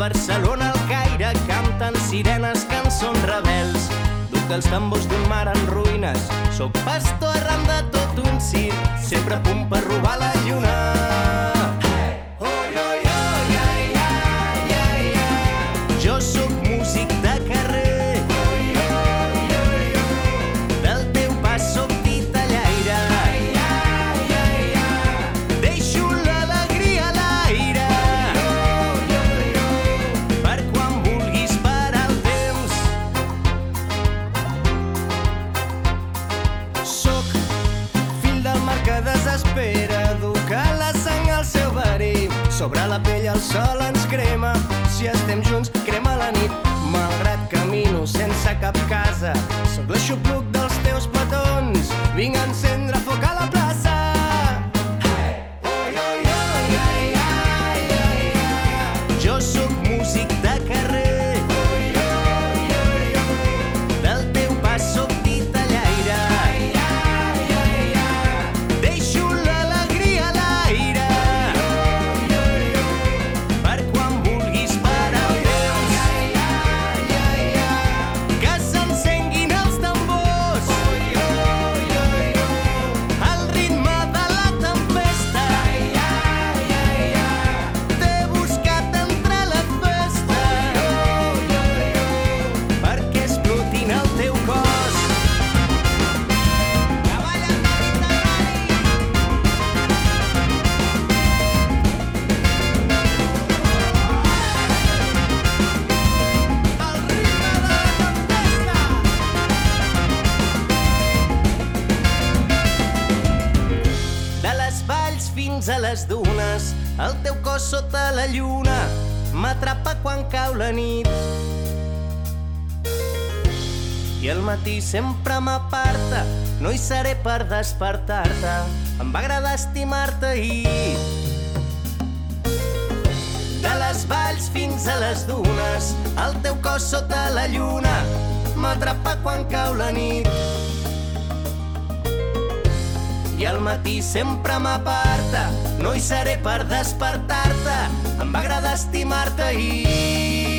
Barcelona, al Caire, canten sirenes, cançons rebels. Duc els tambors d'un mar en ruïnes, soc pastor arran de tot un circ, sempre a punt per robar la lluna. Jo sóc músic de carrer, del teu pas sóc titellaire, deixo l'alegria a l'aire, per quan vulguis parar el temps. Sóc fill del mar que desespera, educa la sang al seu verí, sobre la pell el sol ens crema, si estem junts crema la nit. Malgrat camino sense cap casa, sóc l'aixopluc dels teus petons, vinc a encendre foc a la plaça. Jo sóc músic de carrer, del teu pas sóc titellaire, deixo l'alegria a l'aire, per quan vulguis parar el temps. Que s'encenguin els tambors, al ritme de la tempesta. T'he buscat entre la festa, perquè explotin el teu cos. Cavall en Mediterrani. Al ritme de la tempesta. De les valls fins a les dunes, el teu cos sota la lluna m'atrapa quan cau la nit. I al matí sempre m'aparta, no hi seré per despertar-te, em va agradar estimar-te ahir. De les valls fins a les dunes, el teu cos sota la lluna m'atrapa quan cau la nit. I al matí sempre m'aparta, no hi seré per despertar-te, em va agradar estimar-te ahir.